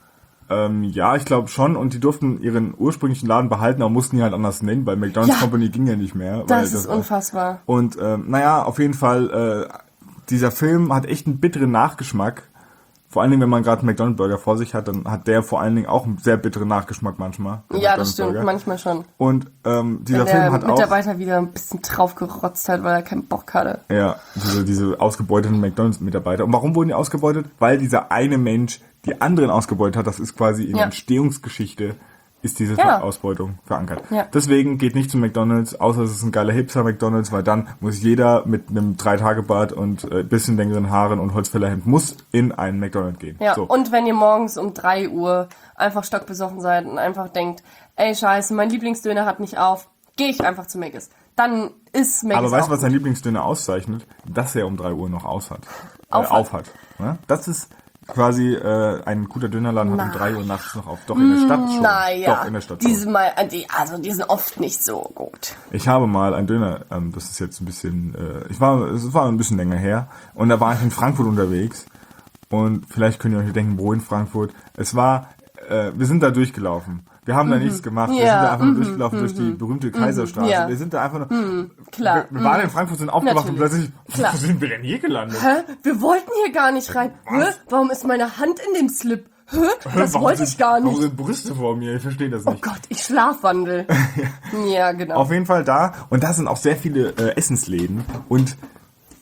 Ja, ich glaube schon. Und die durften ihren ursprünglichen Laden behalten, aber mussten ihn halt anders nennen, weil McDonald's Ja. Company ging ja nicht mehr. Das ist unfassbar. Und naja, auf jeden Fall, dieser Film hat echt einen bitteren Nachgeschmack. Vor allen Dingen, wenn man gerade einen McDonald's Burger vor sich hat, dann hat der vor allen Dingen auch einen sehr bitteren Nachgeschmack manchmal. der Ja, McDonald's das stimmt, Burger. manchmal schon. Und dieser Wenn Film der hat auch Mitarbeiter wieder ein bisschen draufgerotzt hat, weil er keinen Bock hatte. ja, diese ausgebeuteten McDonald's-Mitarbeiter. Und warum wurden die ausgebeutet? Weil dieser eine Mensch die anderen ausgebeutet hat. Das ist quasi in der Ja. Entstehungsgeschichte ist diese Ja. Ausbeutung verankert. Ja. Deswegen geht nicht zu McDonald's, außer es ist ein geiler Hipster-McDonald's, weil dann muss jeder mit einem 3-Tage-Bart und bisschen längeren Haaren und Holzfällerhemd muss in einen McDonald's gehen. Ja, So. und wenn ihr morgens um 3 Uhr einfach stockbesoffen seid und einfach denkt, ey scheiße, mein Lieblingsdöner hat nicht auf, gehe ich einfach zu Mc's. Dann ist Mc's Aber weißt auch du, was gut. dein Lieblingsdöner auszeichnet? Dass er um 3 Uhr noch auf hat. Auf hat. Ne? Das ist quasi ein guter Dönerladen hat um 3 Uhr nachts noch auf. Doch in der Stadt schon. Naja, Doch in der Stadt die schon. sind oft nicht so gut. Ich habe mal einen Döner, das ist jetzt ein bisschen, es war ein bisschen länger her, und da war ich in Frankfurt unterwegs, und vielleicht könnt ihr euch denken, wo in Frankfurt? Es war, wir sind da durchgelaufen. Wir haben da nichts gemacht. Wir sind Ja, da einfach nur durchgelaufen durch die berühmte Kaiserstraße. ja. Wir sind da einfach nur, Klar. wir waren in Frankfurt, sind aufgewacht und Natürlich. plötzlich, Klar. wo sind wir denn hier gelandet? Hä? Wir wollten hier gar nicht rein. Hä? Warum ist meine Hand in dem Slip? Hä? Das Warum wollte ich gar Warum nicht. sind Brüste vor mir? Ich verstehe das Oh nicht. Gott, ich schlafwandel. Ja, genau. Auf jeden Fall da. Und da sind auch sehr viele Essensläden. Und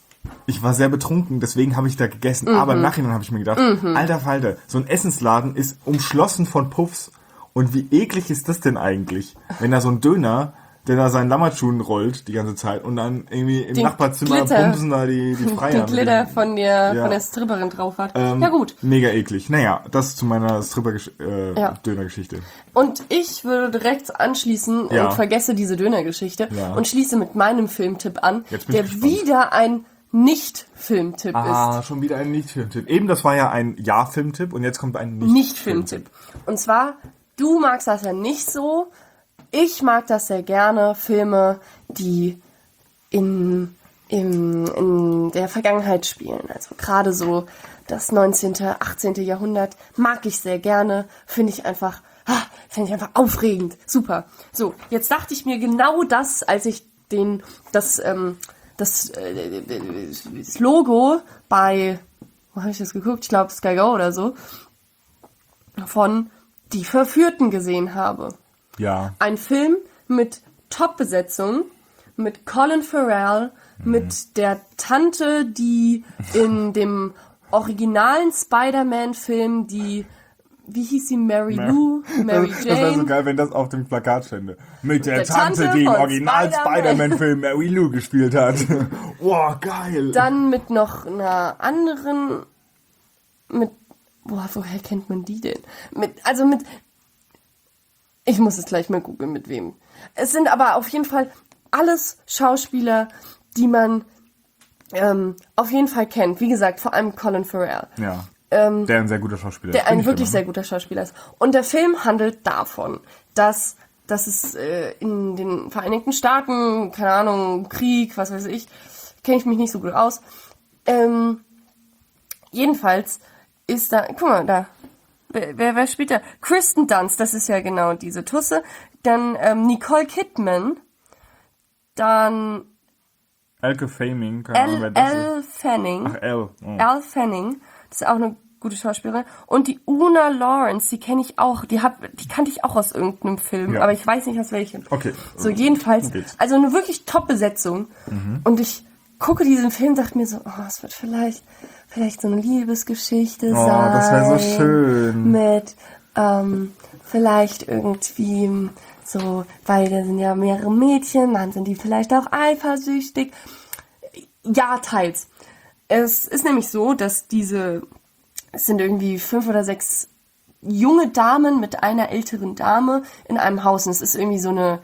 Ich war sehr betrunken, deswegen habe ich da gegessen. Aber im Nachhinein habe ich mir gedacht, alter Falter, so ein Essensladen ist umschlossen von Puffs. Und wie eklig ist das denn eigentlich, wenn da so ein Döner, der da seinen Lammertschuhen rollt die ganze Zeit und dann irgendwie im Nachbarzimmer bumsen da die Freier. Den Glitter von der Stripperin drauf hat. Ja gut. Mega eklig. Naja, das zu meiner Stripper-Döner-Geschichte. Und ich würde direkt anschließen und vergesse diese Döner-Geschichte und schließe mit meinem Filmtipp an, der wieder ein Nicht-Filmtipp ist. Schon wieder ein Nicht-Filmtipp. Eben, das war ja ein Ja-Filmtipp und jetzt kommt ein Nicht-Filmtipp. Und zwar, du magst das ja nicht so. Ich mag das sehr gerne, Filme, die in der Vergangenheit spielen. Also gerade so das 19., 18. Jahrhundert mag ich sehr gerne. Finde ich einfach aufregend. Super. So, jetzt dachte ich mir genau das, als ich das Logo bei, wo habe ich das geguckt? Ich glaube Sky Go oder so, von Die Verführten gesehen habe. Ja. Ein Film mit Top-Besetzung, mit Colin Farrell, mit der Tante, die in dem originalen Spider-Man-Film wie hieß sie, Mary Lou? Mary Jane? Das wäre so geil, wenn das auf dem Plakat stände. Mit der Tante, die im original Spider-Man-Film Mary Lou gespielt hat. Wow, geil. Dann mit noch einer anderen, woher kennt man die denn? Ich muss es gleich mal googeln, mit wem. Es sind aber auf jeden Fall alles Schauspieler, die man auf jeden Fall kennt. Wie gesagt, vor allem Colin Farrell. Ja. Der ein sehr guter Schauspieler ist. Der ein wirklich sehr guter Schauspieler ist. Und der Film handelt davon, dass es in den Vereinigten Staaten, keine Ahnung, Krieg, was weiß ich, kenne ich mich nicht so gut aus. Jedenfalls ist da, guck mal, da. Wer spielt da? Kristen Dunst, das ist ja genau diese Tusse. Dann Nicole Kidman. Dann Elke Fanning. Keine Ahnung, wer das Elle Fanning. Ach, Elle. Oh. Elle Fanning. Das ist auch eine gute Schauspielerin. Und die Una Lawrence, die kenne ich auch. Die kannte ich auch aus irgendeinem Film. Ja. Aber ich weiß nicht aus welchem. Okay. So, jedenfalls. Also eine wirklich Top-Besetzung. Und ich gucke diesen Film und dachte mir so, es wird vielleicht so eine Liebesgeschichte sein. Oh, das wäre so schön. Mit, vielleicht irgendwie so, weil da sind ja mehrere Mädchen, dann sind die vielleicht auch eifersüchtig. Ja, teils. Es ist nämlich so, dass es sind irgendwie 5 oder 6 junge Damen mit einer älteren Dame in einem Haus. Und es ist irgendwie so eine,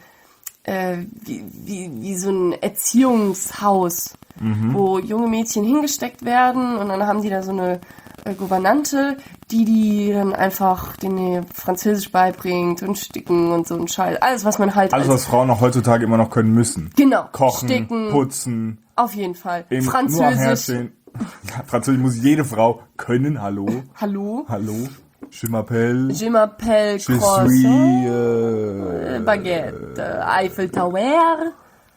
wie so ein Erziehungshaus, wo junge Mädchen hingesteckt werden und dann haben die da so eine Gouvernante, die dann einfach denen Französisch beibringt und sticken und so ein Scheiß. Alles, was man halt... Alles, was Frauen auch heutzutage immer noch können müssen. Genau. Kochen, sticken, putzen. Auf jeden Fall. Französisch. Französisch muss jede Frau können. Hallo. Hallo. Je m'appelle. Croissant. Baguette. Eiffel Tower.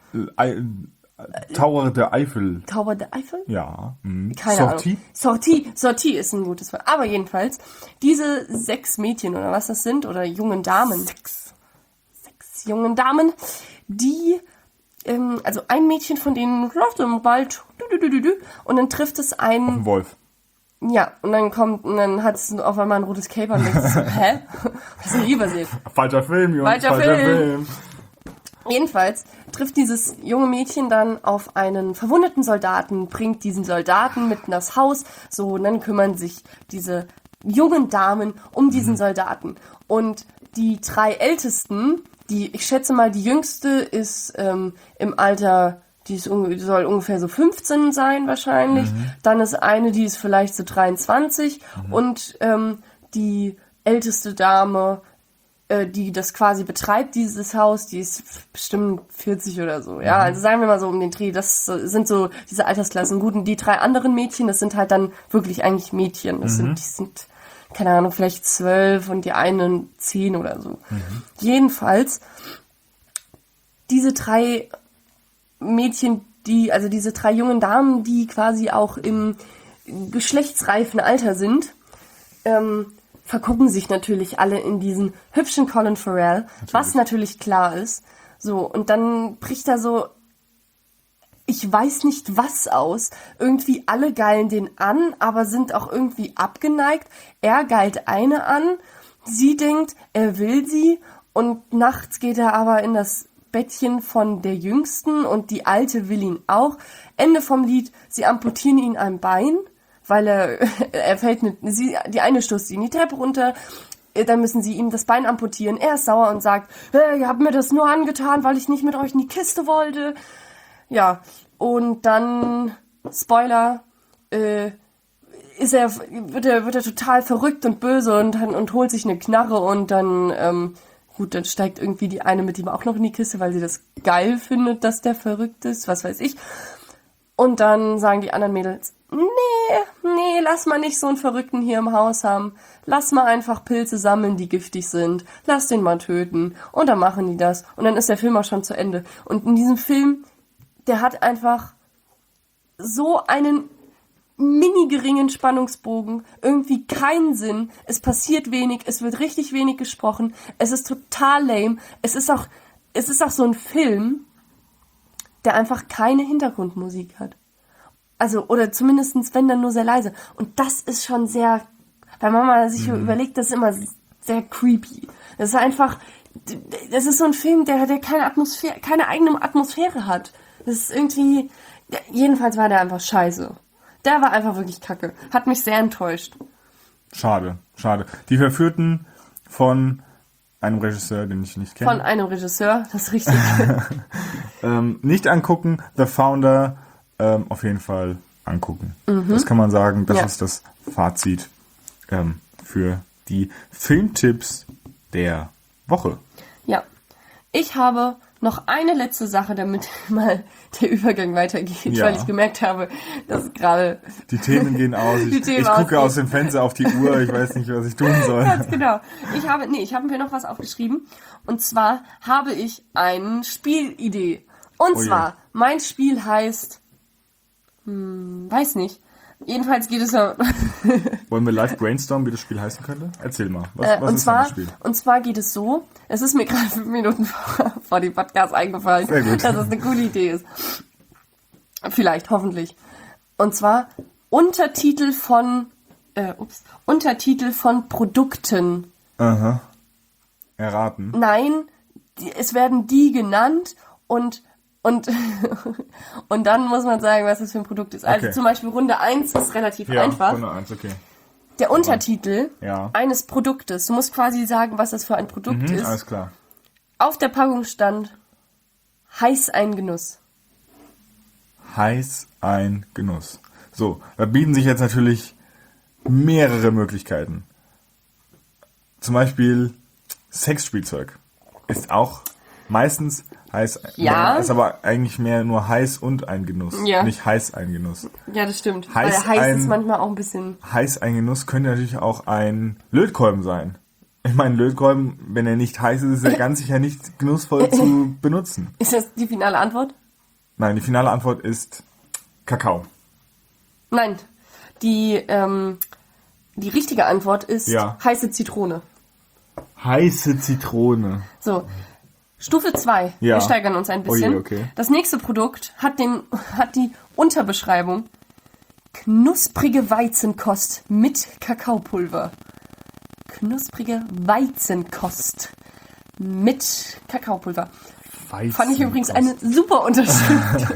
Tower der Eifel. Tower der Eifel? Ja. Keine Ahnung. Sortie ist ein gutes Wort. Aber jedenfalls, diese 6 Mädchen oder was das sind, oder jungen Damen. 6 jungen Damen, die, also ein Mädchen von denen läuft im Wald und dann trifft es einen... Auf den Wolf. Ja, und dann hat es auf einmal ein rotes Cape und denkst so, hä? Was ist denn übersehen? Falscher Film, Jungs. Falscher Film. Jedenfalls trifft dieses junge Mädchen dann auf einen verwundeten Soldaten, bringt diesen Soldaten mit in das Haus, so, und dann kümmern sich diese jungen Damen um diesen Soldaten. Und die 3 Ältesten, ich schätze mal, die jüngste ist im Alter, die soll ungefähr so 15 sein wahrscheinlich. Dann ist eine, die ist vielleicht so 23 und die älteste Dame, die das quasi betreibt, dieses Haus, die ist bestimmt 40 oder so. Ja, also sagen wir mal so um den Dreh, das sind so diese Altersklassen. Gut, und die 3 anderen Mädchen, das sind halt dann wirklich eigentlich Mädchen. Die sind, keine Ahnung, vielleicht 12 und die einen 10 oder so. Jedenfalls, diese 3 Mädchen, diese 3 jungen Damen, die quasi auch im geschlechtsreifen Alter sind, vergucken sich natürlich alle in diesen hübschen Colin Farrell, was natürlich klar ist. So, und dann bricht da so ich weiß nicht was aus. Irgendwie alle geilen den an, aber sind auch irgendwie abgeneigt. Er geilt eine an, sie denkt, er will sie und nachts geht er aber in das Bettchen von der Jüngsten und die Alte will ihn auch. Ende vom Lied, sie amputieren ihn ein Bein, weil er fällt die eine stoßt ihn die Treppe runter, dann müssen sie ihm das Bein amputieren. Er ist sauer und sagt, hey, ihr habt mir das nur angetan, weil ich nicht mit euch in die Kiste wollte. Ja, und dann, Spoiler, wird er total verrückt und böse und holt sich eine Knarre und dann, dann steigt irgendwie die eine mit ihm auch noch in die Kiste, weil sie das geil findet, dass der verrückt ist, was weiß ich. Und dann sagen die anderen Mädels, nee, lass mal nicht so einen Verrückten hier im Haus haben. Lass mal einfach Pilze sammeln, die giftig sind. Lass den mal töten. Und dann machen die das. Und dann ist der Film auch schon zu Ende. Und in diesem Film, der hat einfach so einen mini geringen Spannungsbogen, irgendwie keinen Sinn, es passiert wenig, es wird richtig wenig gesprochen, es ist total lame, es ist auch so ein Film, der einfach keine Hintergrundmusik hat. Also, oder zumindestens, wenn dann nur sehr leise. Und das ist schon sehr, weil man sich überlegt, das ist immer sehr creepy. Das ist so ein Film, der keine eigene Atmosphäre hat. Das ist irgendwie, jedenfalls war der einfach scheiße. Der war einfach wirklich kacke. Hat mich sehr enttäuscht. Schade. Die Verführten von einem Regisseur, den ich nicht kenne. Von einem Regisseur, das ist richtig. Nicht angucken, The Founder auf jeden Fall angucken. Das kann man sagen, das ist das Fazit für die Filmtipps der Woche. Ja, ich habe noch eine letzte Sache, damit mal der Übergang weitergeht, weil ich gemerkt habe, dass gerade die Themen gehen aus. Ich gucke aus dem Fenster auf die Uhr, ich weiß nicht, was ich tun soll. Ganz genau. Ich habe mir noch was aufgeschrieben. Und zwar habe ich eine Spielidee. Und zwar, mein Spiel heißt, weiß nicht. Jedenfalls geht es ja... Wollen wir live brainstormen, wie das Spiel heißen könnte? Erzähl mal. Was ist das Spiel? Und zwar geht es so, es ist mir gerade 5 Minuten vor dem Podcast eingefallen, dass das eine coole Idee ist. Vielleicht, hoffentlich. Und zwar Untertitel von Produkten. Aha. Erraten. Nein, es werden die genannt und dann muss man sagen, was das für ein Produkt ist. Also zum Beispiel Runde 1 ist relativ einfach. Runde 1, okay. Der Untertitel eines Produktes. Du musst quasi sagen, was das für ein Produkt ist. Alles klar. Auf der Packung stand heiß ein Genuss. Heiß ein Genuss. So, da bieten sich jetzt natürlich mehrere Möglichkeiten. Zum Beispiel Sexspielzeug. Ist auch meistens heiß, ist aber eigentlich mehr nur heiß und ein Genuss, nicht heiß ein Genuss. Ja, das stimmt. Heiß ist manchmal auch ein bisschen... Heiß ein Genuss könnte natürlich auch ein Lötkolben sein. Ich meine, Lötkolben, wenn er nicht heiß ist, ist er ganz sicher nicht genussvoll zu benutzen. Ist das die finale Antwort? Nein, die finale Antwort ist Kakao. Nein, die richtige Antwort ist heiße Zitrone. Heiße Zitrone. So, Stufe 2. Wir steigern uns ein bisschen. Okay. Das nächste Produkt hat die Unterbeschreibung knusprige Weizenkost mit Kakaopulver. Knusprige Weizenkost mit Kakaopulver. Fand ich übrigens eine super Unterschrift.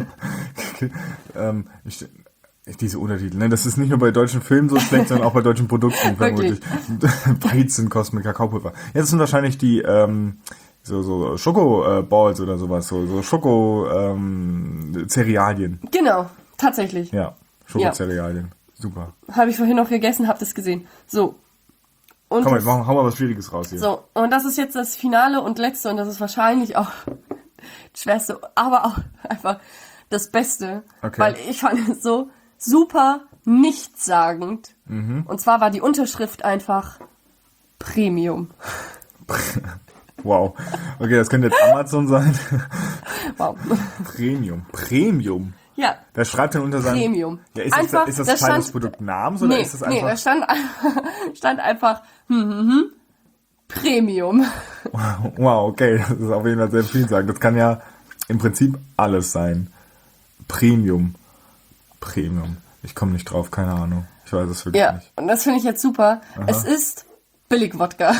Diese Untertitel, ne? Das ist nicht nur bei deutschen Filmen so schlecht, sondern auch bei deutschen Produkten vermutlich. Weizenkost mit Kakaopulver. Ja, das sind wahrscheinlich die so Schokoballs oder sowas, so Schoko-Cerealien. Genau, tatsächlich. Ja, Schokocerealien. Super. Habe ich vorhin noch gegessen, habe das gesehen. So. Und komm, hau mal was Schwieriges raus hier. So, und das ist jetzt das Finale und letzte und das ist wahrscheinlich auch das Schwerste, aber auch einfach das Beste. Okay. Weil ich fand es so super nichtssagend. Und zwar war die Unterschrift einfach Premium. Wow. Okay, das könnte jetzt Amazon sein. Wow. Premium. Ja. Wer schreibt denn unter seinem... Premium. Ja, ist das Teil des Produktnamens oder ist das einfach... Nee, da stand einfach Premium. Wow, okay. Das ist auf jeden Fall sehr viel sagen. Das kann ja im Prinzip alles sein. Premium. Ich komme nicht drauf, keine Ahnung. Ich weiß es wirklich nicht. Ja, und das finde ich jetzt super. Aha. Es ist Billig-Wodka.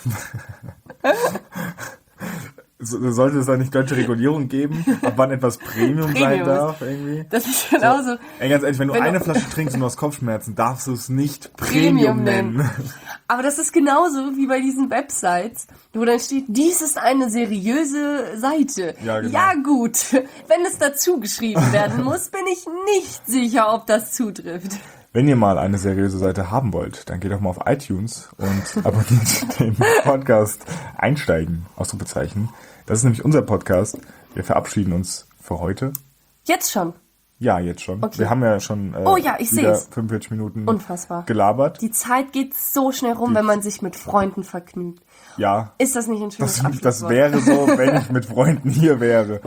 Sollte es da nicht deutsche Regulierung geben, ab wann etwas Premium sein darf irgendwie? Das ist genauso. So, ganz ehrlich, wenn du eine Flasche trinkst und du hast Kopfschmerzen, darfst du es nicht Premium nennen. Aber das ist genauso wie bei diesen Websites, wo dann steht, dies ist eine seriöse Seite. Ja, genau. Ja gut, wenn es dazu geschrieben werden muss, bin ich nicht sicher, ob das zutrifft. Wenn ihr mal eine seriöse Seite haben wollt, dann geht doch mal auf iTunes und abonniert den Podcast Einsteigen, Ausrufezeichen. Das ist nämlich unser Podcast. Wir verabschieden uns für heute. Jetzt schon? Ja, jetzt schon. Okay. Wir haben ja schon ich wieder seh's. 45 Minuten Unfassbar. gelabert. Die Zeit geht so schnell rum, wenn man sich mit Freunden vergnügt. Ja. Ist das nicht ein schönes Abschlusswort? Das wäre so, wenn ich mit Freunden hier wäre.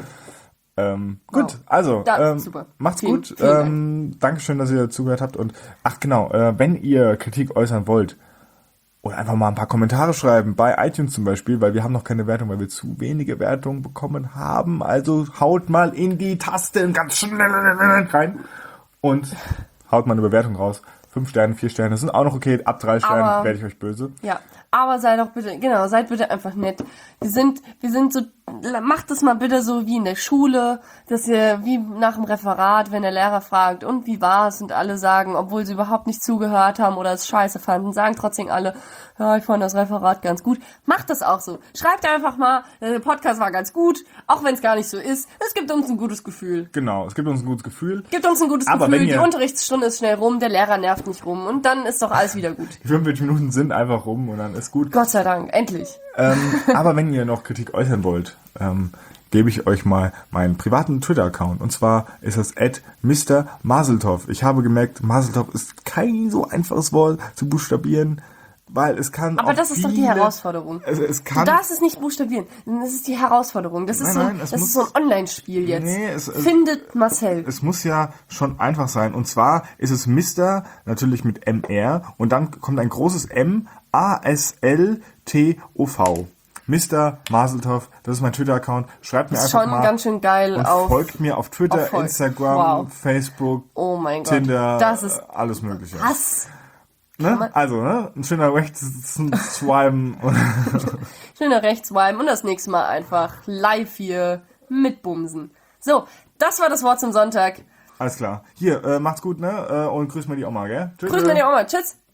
Gut, also super. Macht's Vielen gut. Dank. Dankeschön, dass ihr zugehört habt. Und wenn ihr Kritik äußern wollt oder einfach mal ein paar Kommentare schreiben, bei iTunes zum Beispiel, weil wir haben noch keine Wertung, weil wir zu wenige Wertungen bekommen haben. Also haut mal in die Tasten ganz schnell rein und haut mal eine Bewertung raus. 5 Sterne, 4 Sterne sind auch noch okay. Ab 3 Sternen werde ich euch böse. Ja, aber seid bitte einfach nett. Wir sind so, macht es mal bitte so wie in der Schule, dass ihr wie nach dem Referat, wenn der Lehrer fragt, und wie war's? Und alle sagen, obwohl sie überhaupt nicht zugehört haben oder es scheiße fanden, sagen trotzdem alle, ja, ich fand das Referat ganz gut. Macht das auch so. Schreibt einfach mal, der Podcast war ganz gut, auch wenn es gar nicht so ist. Es gibt uns ein gutes Gefühl. Genau, es gibt uns ein gutes Gefühl. Aber die Unterrichtsstunde ist schnell rum, der Lehrer nervt nicht rum und dann ist doch alles wieder gut. Die 45 Minuten sind einfach rum und dann ist gut. Gott sei Dank, endlich. Aber wenn ihr noch Kritik äußern wollt, gebe ich euch mal meinen privaten Twitter-Account. Und zwar ist das @Mr. Maseltov. Ich habe gemerkt, Maseltov ist kein so einfaches Wort zu buchstabieren, weil es kann. Aber das ist doch die Herausforderung. Es kann. Du darfst es nicht buchstabieren. Das ist die Herausforderung. Das ist so ein Online-Spiel jetzt. Nee, Findet Marcel. Es muss ja schon einfach sein. Und zwar ist es Mr. natürlich mit MR und dann kommt ein großes M, ASLTOV. Mr. Maseltov, das ist mein Twitter-Account. Schreibt mir einfach mal. Das ist schon ganz schön geil. Und folgt mir auf Twitter, Instagram, Facebook, oh mein Gott. Tinder, das ist alles mögliche. Was? Ne? Also, ein schöner Rechts-Swipen. Schöner Rechts-Swipen und das nächste Mal einfach live hier mitbumsen. So, das war das Wort zum Sonntag. Alles klar. Hier, macht's gut, ne? Und grüß mal die Oma, gell? Grüß mal die Oma. Tschüss.